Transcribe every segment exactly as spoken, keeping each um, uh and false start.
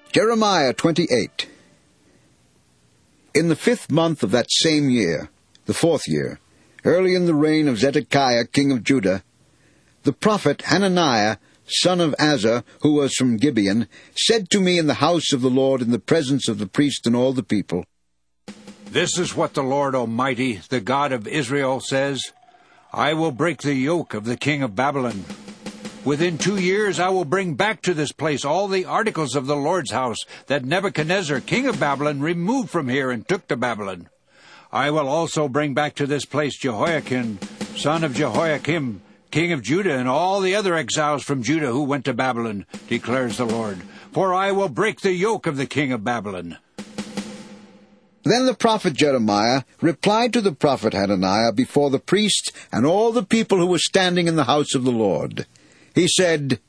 Jeremiah twenty-eight. In the fifth month of that same year, the fourth year, early in the reign of Zedekiah king of Judah, the prophet Hananiah, son of Azar, who was from Gibeon, said to me in the house of the Lord in the presence of the priest and all the people, This is what the Lord Almighty, the God of Israel, says, I will break the yoke of the king of Babylon. Within two years I will bring back to this place all the articles of the Lord's house that Nebuchadnezzar, king of Babylon, removed from here and took to Babylon. I will also bring back to this place Jehoiakim, son of Jehoiakim, king of Judah, and all the other exiles from Judah who went to Babylon, declares the Lord. For I will break the yoke of the king of Babylon. Then the prophet Jeremiah replied to the prophet Hananiah before the priest and all the people who were standing in the house of the Lord. He said,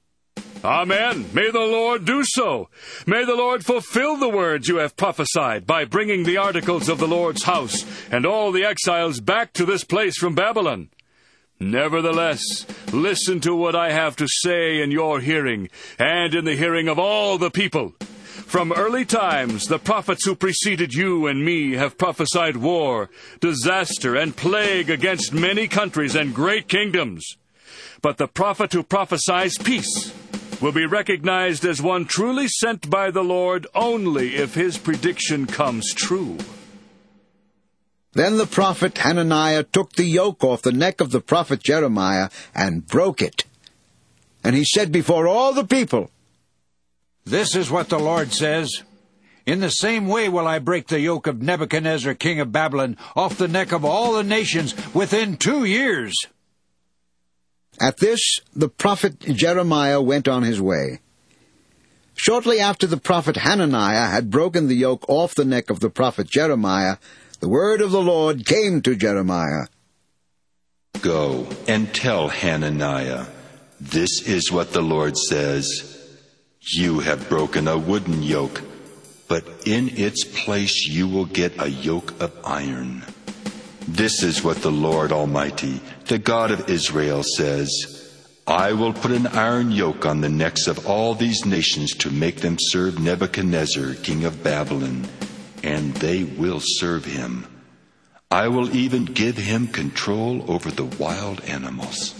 Amen. May the Lord do so. May the Lord fulfill the words you have prophesied by bringing the articles of the Lord's house and all the exiles back to this place from Babylon. Nevertheless, listen to what I have to say in your hearing and in the hearing of all the people. From early times, the prophets who preceded you and me have prophesied war, disaster, and plague against many countries and great kingdoms. But the prophet who prophesies peace will be recognized as one truly sent by the Lord only if his prediction comes true. Then the prophet Hananiah took the yoke off the neck of the prophet Jeremiah and broke it. And he said before all the people, This is what the Lord says. In the same way will I break the yoke of Nebuchadnezzar, king of Babylon, off the neck of all the nations within two years. At this, the prophet Jeremiah went on his way. Shortly after the prophet Hananiah had broken the yoke off the neck of the prophet Jeremiah, the word of the Lord came to Jeremiah. Go and tell Hananiah, this is what the Lord says. You have broken a wooden yoke, but in its place you will get a yoke of iron. This is what the Lord Almighty, the God of Israel, says. I will put an iron yoke on the necks of all these nations to make them serve Nebuchadnezzar, king of Babylon, and they will serve him. I will even give him control over the wild animals.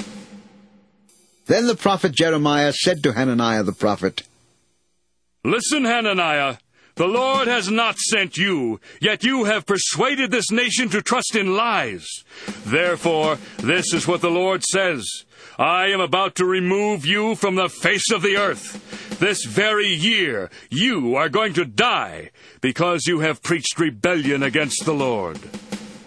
Then the prophet Jeremiah said to Hananiah the prophet, Listen, Hananiah. The Lord has not sent you, yet you have persuaded this nation to trust in lies. Therefore, this is what the Lord says. I am about to remove you from the face of the earth. This very year you are going to die, because you have preached rebellion against the Lord.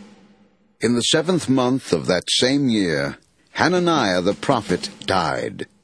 In the seventh month of that same year, Hananiah the prophet died.